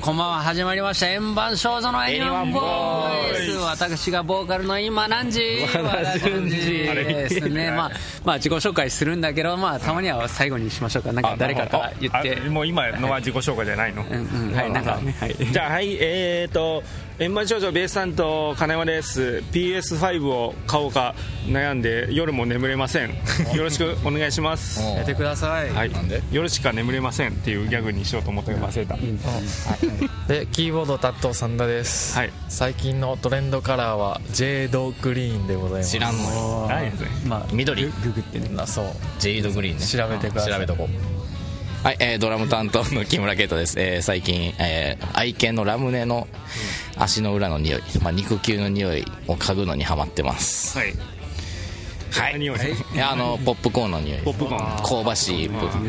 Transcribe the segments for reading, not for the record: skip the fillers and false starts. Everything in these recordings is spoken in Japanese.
こんばんは。始まりました円盤少女のエニワンボーイス。私がボーカルの今何時ですね。まあ自己紹介するんだけど、まあたまには最後にしましょうか。なんか誰かから言って。 もう今のは自己紹介じゃないの？ はい、なんかね。はい。 じゃあ円盤少女ベース担当金山です。 PS5 を買おうか悩んで夜も眠れません。よろしくお願いします。 やってください。 はい、 なんで夜しか眠れませんっていうギャグにしようと思ったけど忘れた。 でキーボード担当三田です、はい、最近のトレンドカラーはジェードグリーンでございます。 知らんのよ。 ないですね。 まあ緑ググってね。 そうジェードグリーンね。 調べてください。 調べとこう。はい、ドラム担当の木村圭太です。最近、愛犬のラムネの足の裏の匂い、肉球の匂いを嗅ぐのにハマってます。 はいはい、ポップコーンの匂い、 ポップコーン香ばしい部分。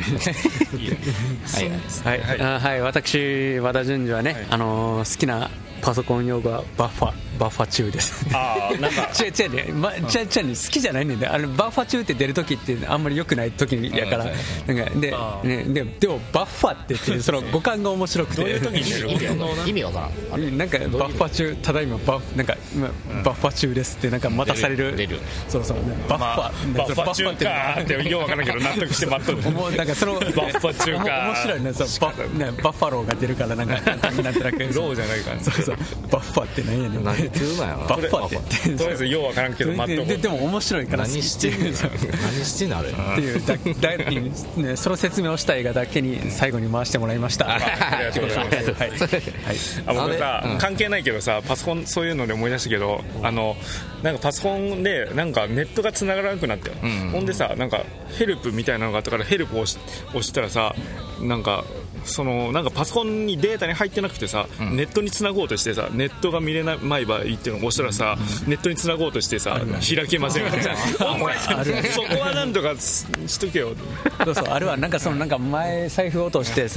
はい、私和田淳二はね、好きなパソコン用語はバッファ中です。 なんか違うね、好きじゃないねんで、バッファ中って出るときってあんまり良くないときやから、なんかでもバッファって言ってその語感が面白くて、 どういう時に出る意味わからん。 なんかバッファ中、ただいまなんかバッファ中ですってなんか待たされる。そうバッファ中かってようわからんけど納得して待っとる。 もうなんかそのバッファ中か面白いね。バッファローが出るからなんかなんとなくローじゃないから。 そうバッファって何やねん。 何急なんやろ。 バッファってとりあえずようわからんけど待っとこう。 でも面白いから何してんのあれっていうね、その説明をしたいがだけに最後に回してもらいました。 ありがとうございます。僕さ、関係ないけどさ、パソコンそういうので思い出したけど、なんかパソコンでなんかネットが繋がらなくなって、ほんでさ、なんかヘルプみたいなのがあったからヘルプを押したらさ、なんかパソコンにデータに入ってなくてさ、ネットに繋ごうとしてさ、ネットが見れない場合っていうのを押したらさ、ネットに繋ごうとしてさ、開けませんみたいな。そこはなんとかしとけよ。 そうあれはなんか前財布落として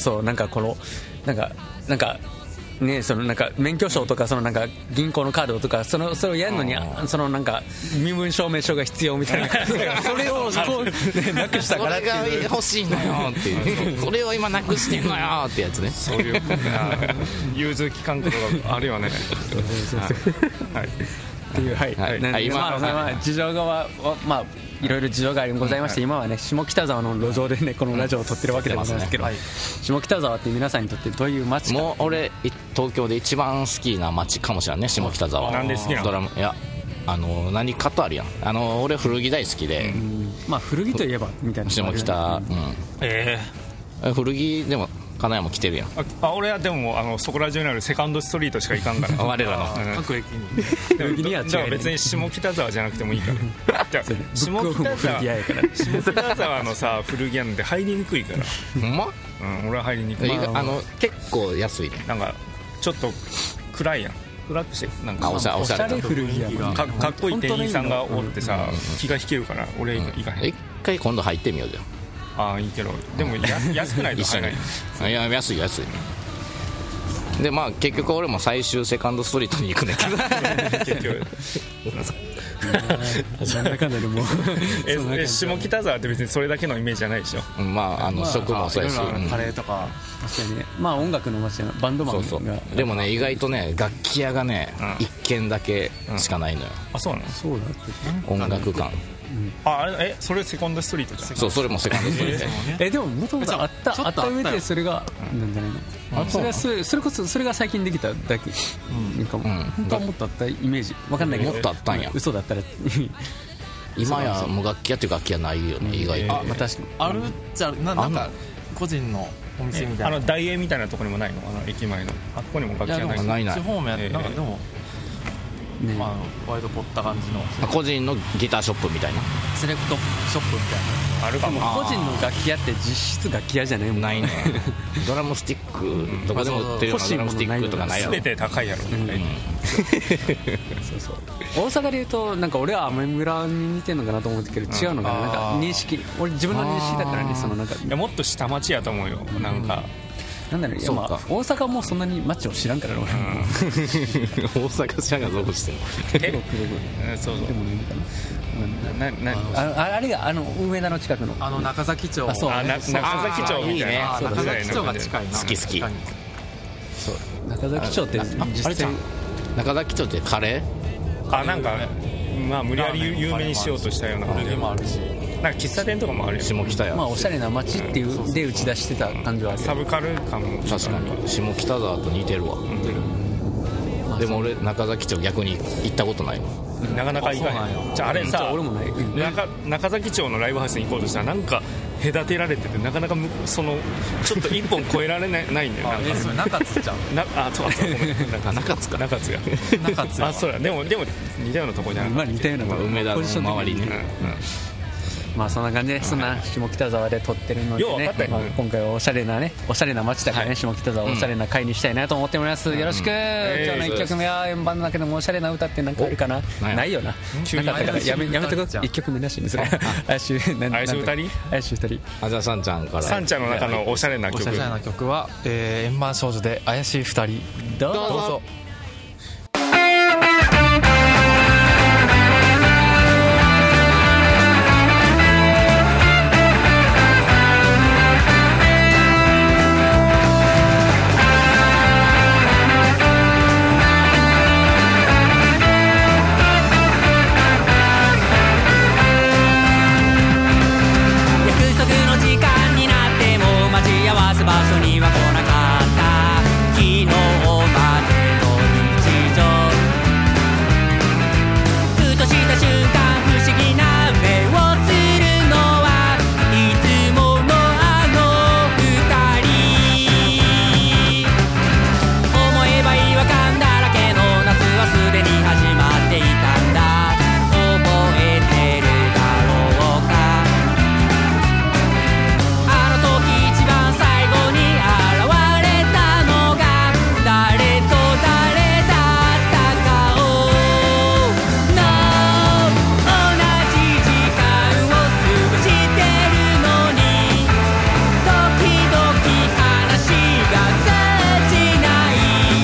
ね、そのなんか免許証とかそのなんか銀行のカードとかそれをやるのにそのなんか身分証明書が必要みたいな感じでそれをなくしたからっていう、 それが欲しいのよっていうそれを今なくしてんのよってやつね。 そういう融通機関とかあるよね。はいっていう事情はいろいろ事情がございまして、今はね下北沢の路上でねこのラジオを撮ってるわけでございますけど、下北沢って皆さんにとってどういう街か。 もう俺東京で一番好きな街かもしれないね、下北沢。 なんで好きなの？ ドラムいや何かとあるやん。俺古着大好きで、 古着といえばみたいな下北、古着でも金谷も来てるやん。 俺はでもそこら中にあるセカンドストリートしか行かんから我らの各駅にだから別に下北沢じゃなくてもいいからじゃあ下北沢のさ古着屋なんて入りにくいから。 ほんま？ 俺は入りにくい。 結構安いね。 なんかちょっと暗いやん。暗くしてなんかおしゃれ古着屋かっこいい店員さんがおってさ、気が引けるから俺行かへん。 一回今度入ってみようじゃん。 いいけどでも安くないと入らない。 いや安いで結局俺も最終セカンドストリートに行くねんけど結局なんだかんだでも下北沢って別にそれだけのイメージじゃないでしょ。 食もそうやしカレーとか確かにね、音楽の街のバンドマンがでもね意外とね楽器屋がね一軒だけしかないのよ。 そうなの？ そうだって音楽館。 それセカンドストリートじゃん。 そうそれもセカンドストリート。 でももともとあった上でそれがなんじゃないの。それこそそれが最近できただけかも。本当はもっとあったイメージわかんないけど、 もっとあったんや。 嘘だったら今やもう楽器屋っていう楽器屋ないよね意外と。 確かにあるじゃなんか個人のお店みたいな大英みたいなところにもないの？駅前のここにも楽器屋ない？ ない地方面なんかでも割と凝った感じの個人のギターショップみたいなセレクトショップみたいなあるかも。 個人の楽器屋って実質楽器屋じゃないもん。 ないね。ドラムスティックどこでも売ってるようなドラムスティックとかないやろ。 全て高いやろ。 そう大阪でいうとなんか俺はアメ村に似てるのかなと思うけど違うのかな。なんか認識俺自分の認識だからねいやもっと下町やと思うよ。なんかなんだろう、大阪もそんなに街を知らんから俺、 大阪知らんがどうしてもそうでもないのかな。あれが梅田の近くの中崎町。 中崎町みたいな。 中崎町が近いな。 好き中崎町って実際中崎町ってカレーなんかまあ無理やり有名にしようとしたような感じもあるし、なんか喫茶店とかもあるよ、 下北や、 まあおしゃれな街っていうで打ち出してた感じはある、 サブカル感も確かに下北沢と似てるわ、でも俺中崎町逆に行ったことないわ、 なかなか行かへん。じゃああれさ、 俺もない、 中崎町のライブハウスに行こうとしたらなんか隔てられてて、なかなかそのちょっと一本越えられないんだよ。 それ中津ちゃうそうごめん、中津か、中津や中津やそうだ、でも似たようなとこじゃない、 まあ似たようなとこ、 梅田の周りにね、 まあそんな感じで、そんな下北沢で撮ってるのでね、今回はおしゃれな街だからね、下北沢おしゃれな回にしたいなと思っております。よろしく。今日の1曲目は円盤の中でもおしゃれな歌って何かあるかな。ないよな、なかったからやめとこう、1曲目なしにする。怪しい2人。 じゃあサンちゃんから、 サンちゃんの中のおしゃれな曲、 おしゃれな曲は円盤少女で怪しい2人、 どうぞ。 場所には来なかった昨日までの日常、ふとした瞬間不思議な目をするのはいつものあの二人、思えば違和感だらけの夏はすでに始まっていたんだ、覚えてるだろうか、あの時一番最後に現れたのが誰と誰だったかを No 同じ時間を過ごしてるのに時々話が通じない、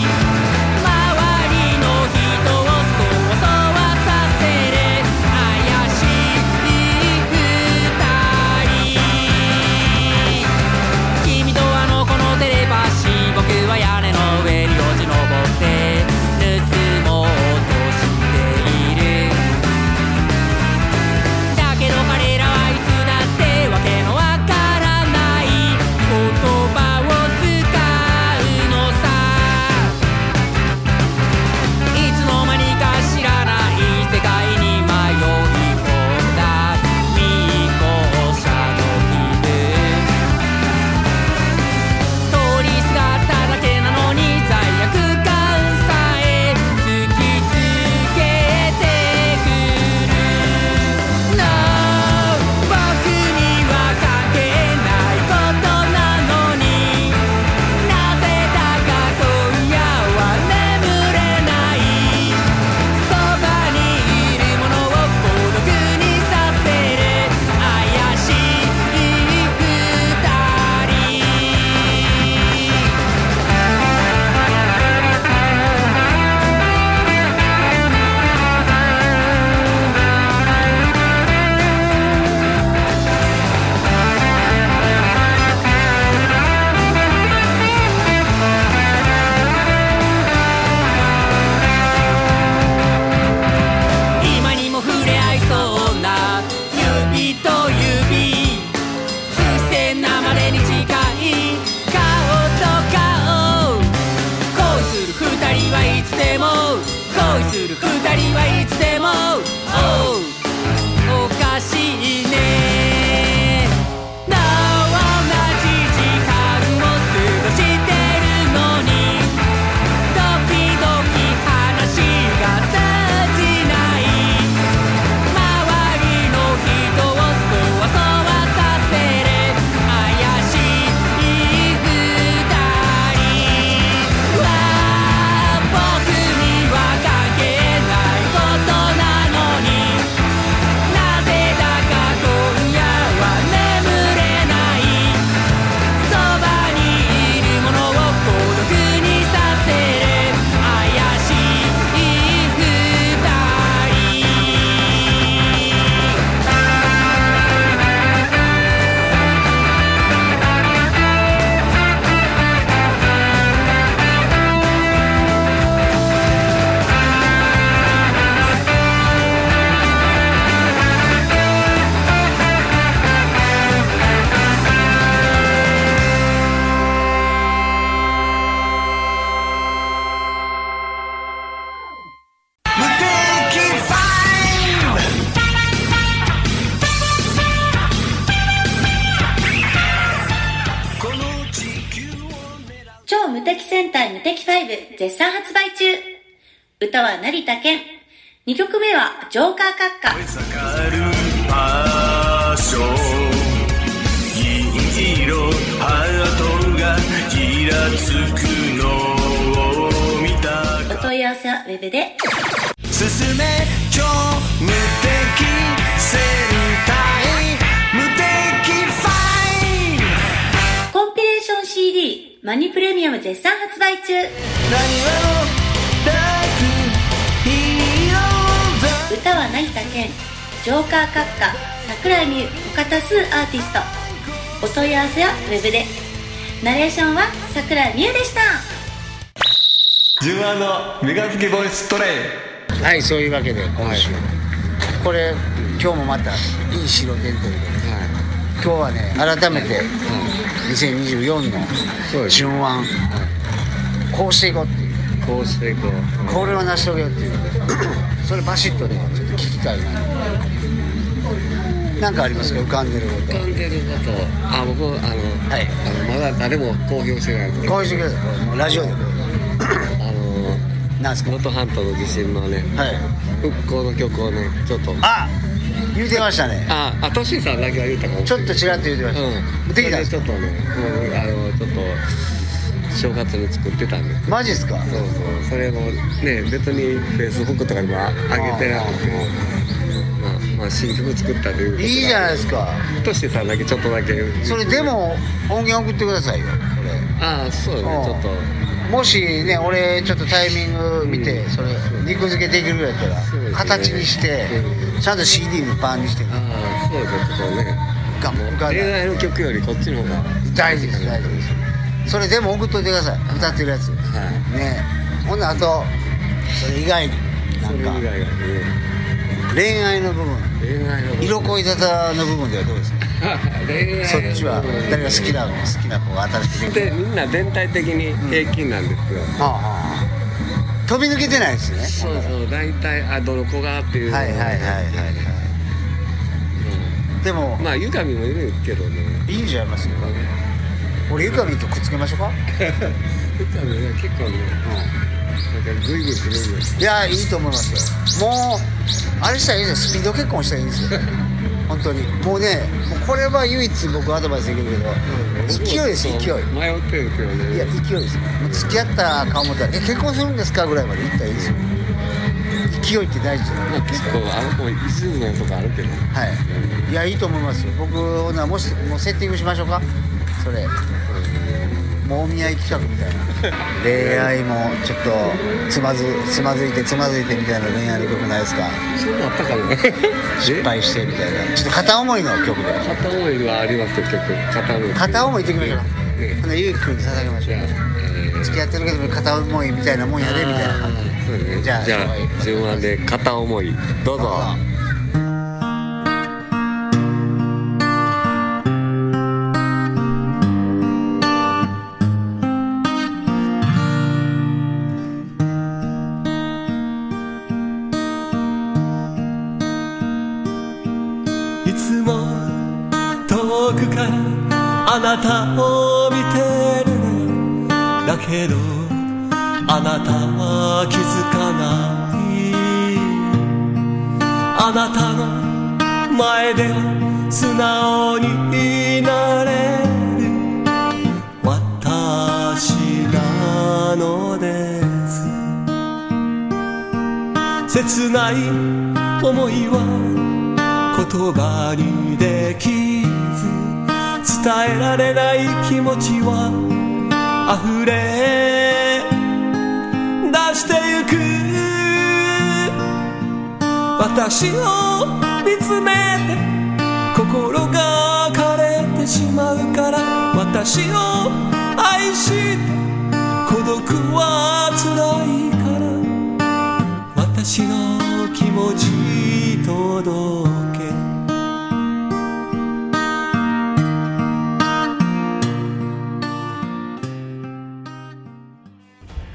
周りの人をそわそわさせる怪しい二人、君とあの子のテレパシー、僕は屋根の上に落ち登って盗もうとしている、だけど彼らはいつだってわけのわからない言葉を使うのさ、いつの間にか知らない世界に迷い込んだ未校舎の気分、通りすがっただけなのに罪悪感さえ突きつけてくる No 僕には関係ないことなのに、なぜだか今夜は眠れない、そばにいるものを孤独にさせる怪しい二人、今にも触れ合いそうな指と指、不正なまでに近い顔と顔、恋する二人はいつでも、恋する二人はいつでも、おかしいね、なお同じ時間を過ごしてるのに時々話が通じない、周りの人をそわそわさせる怪しい二人は僕には関係ないことなの無敵5絶賛発売中。歌は成田健。2曲目はジョーカー閣下。銀色ハートがギラつくのを見た。お問い合わせはウェブで。 進め超無敵戦隊無敵ファイト。 コンピレーション CD マニプレミアム絶賛発売中。歌は成田健、ジョーカー閣下、桜井美優他多数アーティスト。お問い合わせはウェブで。ナレーションは桜井美優でした。 純愛のメガ付けボイストレイ。はい、そういうわけで今週、これ今日もまたいい城伝ということで、今日はね改めて2024の純愛、こうしていこうっていう、こうしていこう、これを成し遂げようっていうそれバシッとねちょっと聞きたいな。なんかありますか、浮かんでること。浮かんでること、僕はい、まだ誰も公表してない。公表してください、ラジオで。なんすか、能登半島の地震のね、はい、復興の曲をねちょっと言うてましたね。トシさんだけは言うたかも。ちょっとちらっと言うてました。できたんですか。ちょっとね、ちょっと正月に作ってたんです。マジっすか。そうそう、それもね別にフェイスブックとかにも上げてなくて、まあ新曲作ったということ。いいじゃないですか。トシさんだけちょっとだけ。それでも音源送ってくださいよ、これ。そうね、ちょっと。もしね、俺ちょっとタイミング見て、それ肉付けできるぐらいやったら形にしてちゃんと CD にパンにして。そうですね。恋愛の曲よりこっちの方が大事です、大事です。それでも送っといてください、歌ってるやつね。ほんであとそれ以外になんか恋愛の部分、色恋沙汰の部分ではどうですか。そっちは誰が好きな子が新しくでみんな全体的に平均なんですよ。飛び抜けてないですね。そうそう、大体どの子がっていう。はいはいはいはい。でもまあゆかみもいるんですけどね。いいじゃいますよ。俺ゆかみとくっつけましょうか。ゆかみね、結構ね、なんかグイグイするんです。いや、いいと思いますよ。もうあれしたらいいですよ、スピード結婚したらいいんですよ。本当にもうね、もうこれは唯一僕アドバイスできるけど、勢いです、勢い。迷ってるけどね。いや、勢いです。もう付き合った顔思ったら結婚するんですかぐらいまで言ったらいいですよ。勢いって大事じゃないですか。結構もう10年とかあるけど。はい。いや、いいと思いますよ。僕な、もしもうセッティングしましょうか。それ。もうお見合い企画みたいな。恋愛もちょっとつまずいてみたいな恋愛の曲ないですか。そういうのあったかも。失敗してみたいな。ちょっと片思いの曲で。片思いはありますよ、曲。片思いっていきましょうか。ほんでゆうきくんに捧げましょう。付き合ってるけど片思いみたいなもんやでみたいな感じで。じゃあ順番で片思いどうぞ。 あなたを見てるね。だけどあなたは気づかない。あなたの前では素直になれる私なのです。切ない思いは言葉にでき伝えられない気持ちは溢れ出してゆく。私を見つめて心が枯れてしまうから。私を愛して孤独は辛いから。私の気持ち届け。 はい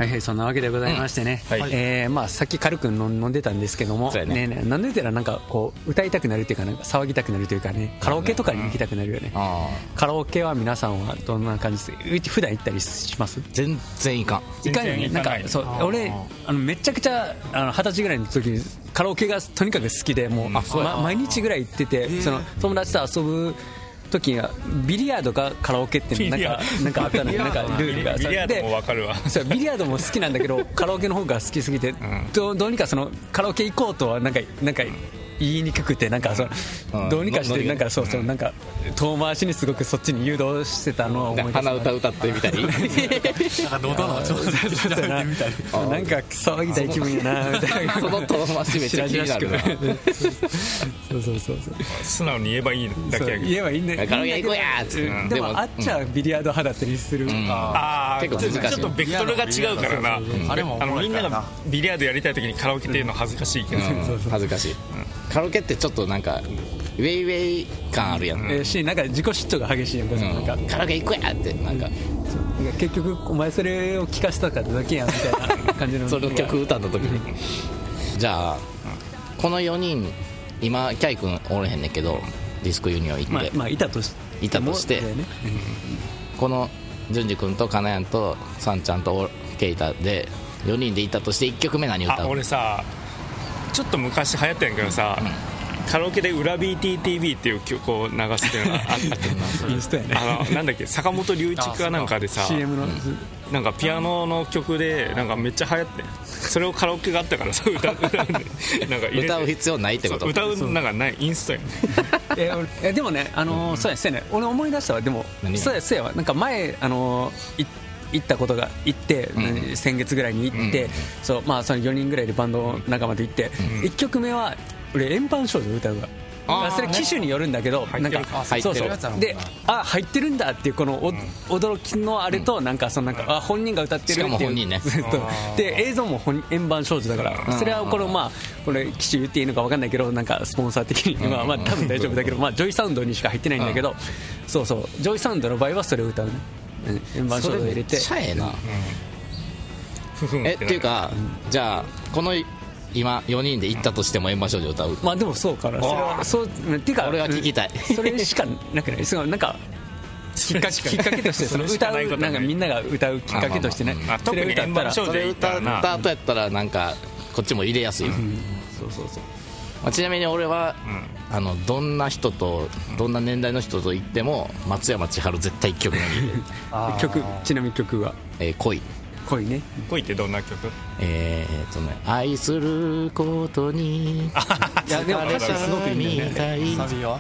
そんなわけでございましてね、まあさっき軽く飲んでたんですけども、ね飲んでたらなんかこう歌いたくなるというか、なんか騒ぎたくなるというかね、カラオケとかに行きたくなるよね。カラオケは皆さんはどんな感じです？普段行ったりします？ 全然行かんよね。なんかそう俺めちゃくちゃ20歳ぐらいの時にカラオケがとにかく好きで、もう毎日ぐらい行ってて、その友達と遊ぶ時はビリヤードかカラオケってなんかあったのよ。なんかルールがビリヤードも分かるわ。 そうビリヤードも好きなんだけどカラオケの方が好きすぎて、どうにかそのカラオケ行こうとはなんか言いにくくて、なんかそのどうにかしてなんかそうなんか遠回しにすごくそっちに誘導してたのを思い出す。 鼻歌歌ってみたりなんか喉の調整してみたりなんか騒ぎたい気分やなみたいな。 その遠回しめっちゃ気になるな。 そう素直に言えばいいだけやけど、 言えばいいんだよ。 カラオケ行こうやーっつって。 でもあっちゃビリヤード派だったりする。 結構難しい。 ちょっとベクトルが違うからな。みんながビリヤードやりたい時にカラオケっていうの恥ずかしいけど、 恥ずかしい。カラオケってちょっとなんかウェイウェイ感あるやん。 なんか自己嫉妬が激しいやん。なんかカラオケ行こうやってなんか結局お前それを聞かせたかっただけやんみたいな感じのその曲歌った時にじゃあこの4人今キャイ君おれへんねんけどディスコユニオン行って、 まあいたとしてこの淳二君とカナヤンとサンちゃんとケイタで4人でいたとして1曲目何歌う？ 俺さちょっと昔流行ったんやけどさ、カラオケで裏 BTTV っていう曲を流すっていうのがあってなんだっけ、坂本龍一かなんかでさ CM のなんかピアノの曲でなんかめっちゃ流行ってそれをカラオケがあったからさ歌う必要ないってこと？ 歌うなんかないインストやね。でもねそうやね、俺思い出したわ。でもそうやわ、なんか前行ったことが先月ぐらいに行って、そうまあその4人ぐらいでバンド仲間で行って、1曲目は俺円盤少女歌うわ。それ機種によるんだけど、なんかそうで入ってるんだっていうこの驚きのあれと、なんかそのなんか本人が歌ってるっていう、 しかも本人ねで映像も円盤少女だから、それはこれ機種言っていいのか分かんないけど、なんかスポンサー的にまあ多分大丈夫だけど、まあジョイサウンドにしか入ってないんだけど、そうジョイサウンドの場合はそれを歌うね。円盤少女入れて。 それめっちゃええな。っていうかじゃあこの今4人で行ったとしても円盤少女歌う？ まあでもそうかな。それはそうっていうか俺は聞きたい。 それしかなくない？なんかきっかけとしてその歌うなんかみんなが歌うきっかけとしてね。 特に円盤少女それ歌った後やったらなんかこっちも入れやすいよ。そうちなみに俺はどんな人とどんな年代の人と行っても松山千春絶対1曲目に曲。ちなみに曲は恋ね。 恋ってどんな曲？ 愛することに疲れたみたい。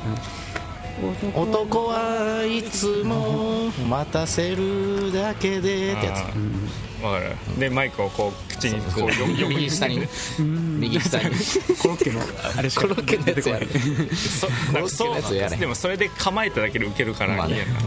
男はいつも待たせるだけでってやつ。 分かる。でマイクをこう口にこう右下にコロッケのあれしかコロッケのやつやね。 でもそれで構えただけでウケるからいいやな。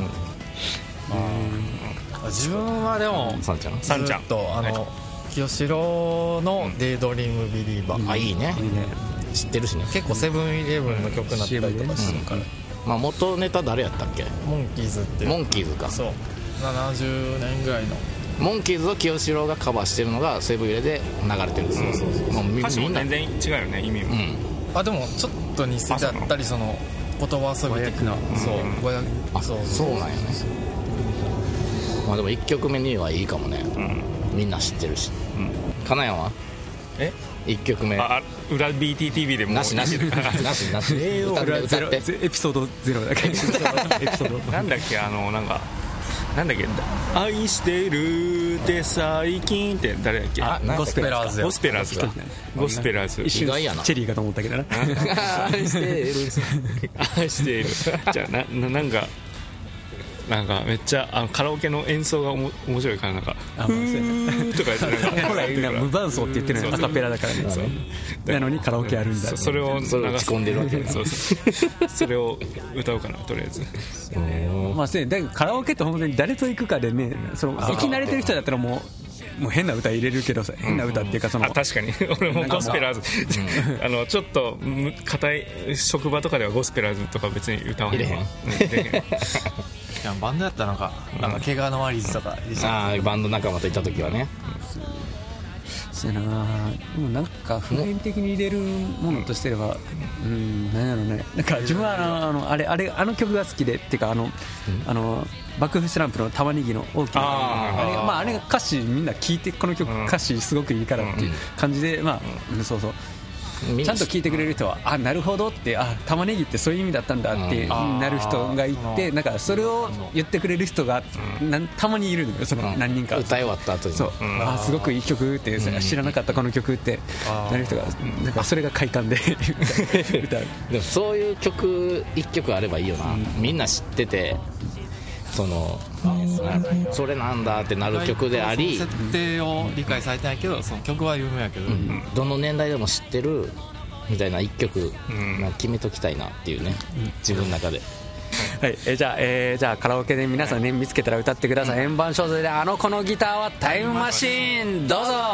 自分はでもサンちゃんと清志郎のデイドリームビリーバー。 いいね。知ってるしね。 結構セブンイレブンの曲になったりとかしてるから。 まあ元ネタ誰やったっけ？ モンキーズっていう。 モンキーズか。 そう70年ぐらいのモンキーズを清志郎がカバーしてるのがセブンイレで流れてる。 歌詞も全然違うよね、意味も。 でもちょっと似せちゃったり、その言葉遊び的な。 そうなんやね。まあでも1曲目にはいいかもね。みんな知ってるし。金谷は1曲目裏 BTTV でもなし歌ってエピソード0だけなんだっけなんだっけ愛してるって最近って誰だっけ？ ゴスペラーズ意外やな。 チェリーかと思ったけどな。 愛してるじゃあなんかめっちゃカラオケの演奏が面白いから、なんかふーとか言ってほら無伴奏って言ってるのよ、アカペラだからね。なのにカラオケあるんだ。 それを打ち込んでるわけね。 それを歌おうかな、とりあえず。 まあだからカラオケって本当に誰と行くかでね、行き慣れてる人だったらもう変な歌入れるけどさ、変な歌っていうか確かに俺もゴスペラーズちょっと硬い職場とかではゴスペラーズとか別に歌わない。 バンドやったらなんか怪我のワリーズとかバンド仲間といた時はね。 そうやな、でもなんか普遍的に入れるものとしては、なんやろね、なんか自分はあの曲が好きでっていうか爆風スランプの玉ねぎの大きなあれが歌詞みんな聞いてこの曲歌詞すごくいいからっていう感じで、そうそうちゃんと聞いてくれる人はなるほどって玉ねぎってそういう意味だったんだってなる人がいて、なんかそれを言ってくれる人がたまにいるのよ、その何人か歌い終わった後にそうすごくいい曲って知らなかったこの曲ってなる人がなんかそれが快感で歌う。 でもそういう曲1曲あればいいよな、みんな知っててそれなんだってなる曲であり、 設定を理解されてないけどその曲は有名やけど、 どの年代でも知ってるみたいな1曲決めときたいなっていうね、自分の中で。 はい、じゃあカラオケで皆さんね、見つけたら歌ってください。円盤少女でこのギターはタイムマシーン、どうぞ。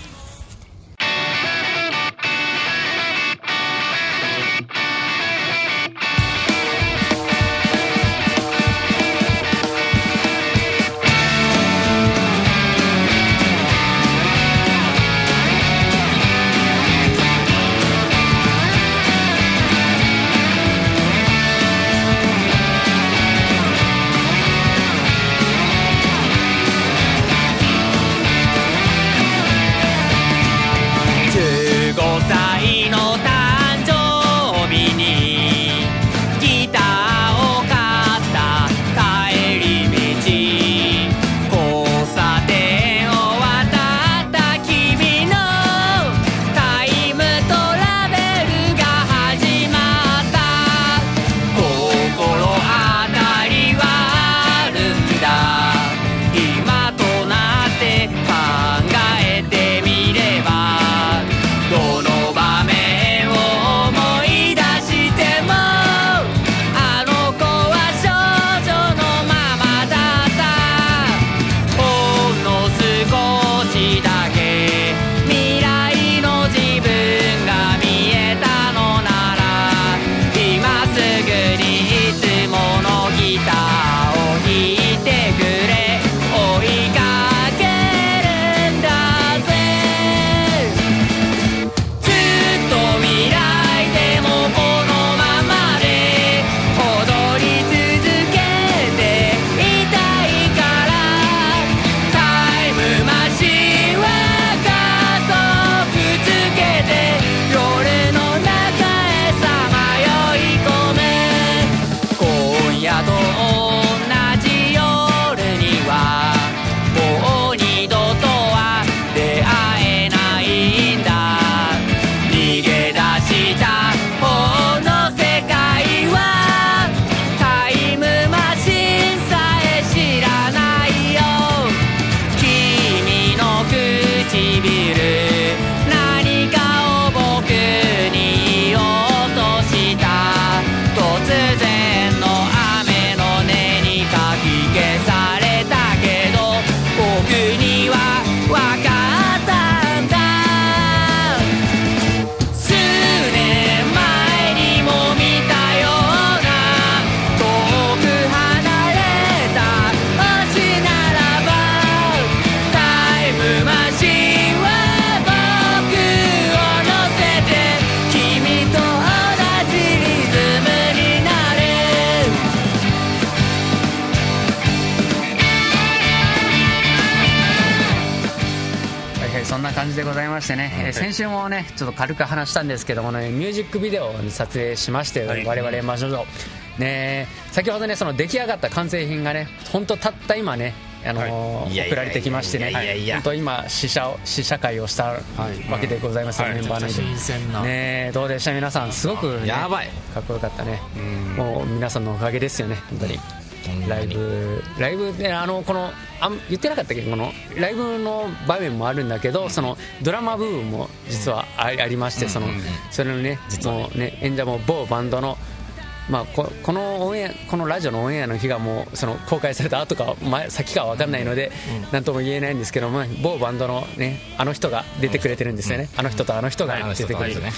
感じでございましてね、先週もねちょっと軽く話したんですけどもね、ミュージックビデオを撮影しまして、我々円盤少女ね、先ほどねその出来上がった完成品がね本当たった今ね送られてきましてね、本当今試写会をしたわけでございますよ、メンバーのね。どうでした皆さん、すごく、ね、 やばいかっこよかったね。もう皆さんのおかげですよね本当に。ライブでこの言ってなかったっけ、このライブの場面もあるんだけど、そのドラマ部分も実はありまして、それのね実はね演者も某バンドのこのラジオのオンエアの日がもうその公開された後か先かは分かんないので何とも言えないんですけども、某バンドのねあの人が出てくれてるんですよね。あの人とあの人が出てくれて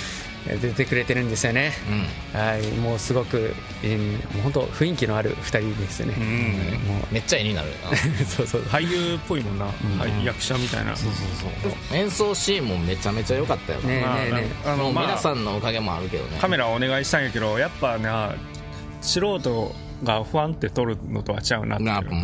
出てくれてるんですよね、はい、もうすごく、もう本当雰囲気のある2人ですよね、 もうめっちゃ絵になるそうそう、俳優っぽいもんな、役者みたいな。そう演奏シーンもめちゃめちゃ良かったよね。もう皆さんのおかげもあるけどね。 カメラお願いしたんやけど、やっぱね、素人が不安って撮るのとは違うなって。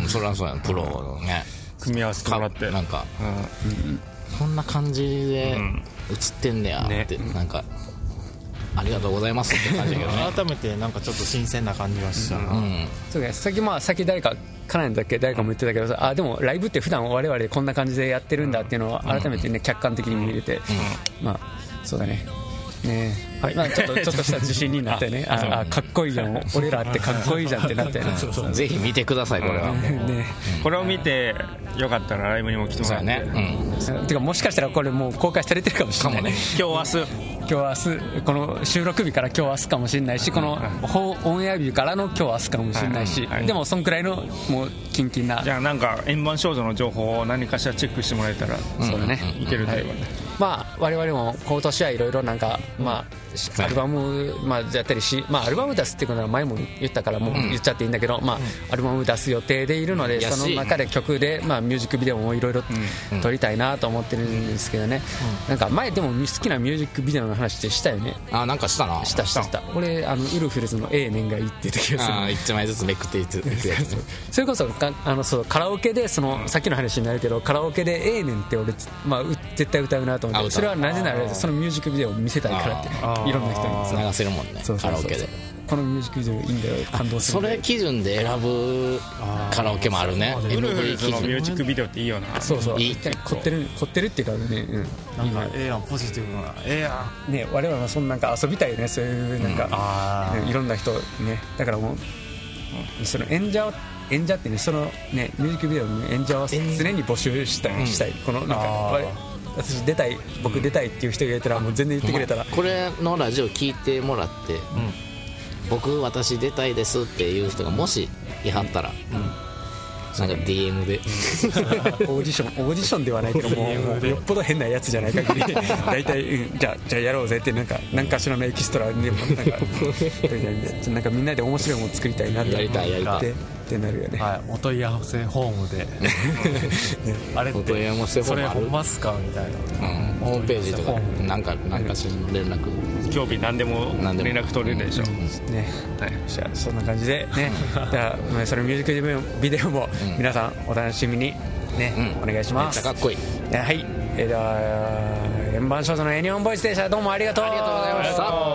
それはそうや、プロのね組み合わせてもらって、 なんかこんな感じで映ってんねやって、なんかありがとうございますって感じだけどね。 改めてなんかちょっと新鮮な感じはしたな。 そうね、さっき誰か誰かも言ってたけど、でもライブって普段我々こんな感じでやってるんだっていうのを改めてね、客観的に見れて、まあそうだね。はい、まあちょっとした自信になってね、かっこいいじゃん、俺らってかっこいいじゃんってなってね。 ぜひ見てください、これは。 これを見てよかったらライブにも来てもらってね。 てかもしかしたらこれもう公開されてるかもしれないね。 今日明日この収録日から今日明日かもしれないし、このオンエア日からの今日明日かもしれないし、でもそんくらいのもうキンキンな。じゃあなんか円盤少女の情報を何かしらチェックしてもらえたら、そうだね、いけるというかね。 まあ我々も今年はいろいろなんか、まあアルバムやったりし、まあアルバム出すっていうのは前も言ったからもう言っちゃっていいんだけど、まあアルバム出す予定でいるので、その中で曲でまあミュージックビデオもいろいろ撮りたいなと思ってるんですけどね。なんか前でも好きなミュージックビデオの話ってしたよね。 なんかしたな。 した。俺ウルフルズの A 年がいいって言った気がする。 一枚ずつめくっていってやつ。 それこそそうカラオケでさっきの話になるけど、カラオケで A 年って俺まあ絶対歌うなと思って、それはなぜならそのミュージックビデオを見せたいからっていろんな人に流せるもんね、カラオケで。 このミュージックビデオいいんだよ、感動する。 それ基準で選ぶカラオケもあるね。 ウルフルズのミュージックビデオっていいよな。 そう凝ってるっていうかね、 なんかやん、ポジティブなやんね。我々はそんなんか遊びたいよね、そういうなんかいろんな人ね。だからもうその演者ってね、そのねミュージックビデオの演者は常に募集したい。このなんか僕出たいっていう人がいたらもう全然言ってくれたら、 これのラジオ聞いてもらって、私出たいですっていう人がもしいはったら、なんか DM でオーディションではないけどもよっぽど変なやつじゃない限り大体、じゃあやろうぜって何かしらのエキストラでもなんかみんなで面白いもの作りたいなってやりたいってなるよね。お問い合わせフォームであれってそれほんますかみたいな、 ホームページとかなんかしら連絡、 興味何でも連絡取れるでしょね。じゃあそんな感じでね、じゃあそのミュージックビデオも皆さんお楽しみにね、お願いします。 めっちゃかっこいい。 はい、では円盤少女のエニオンボイスでした。どうもありがとうございました。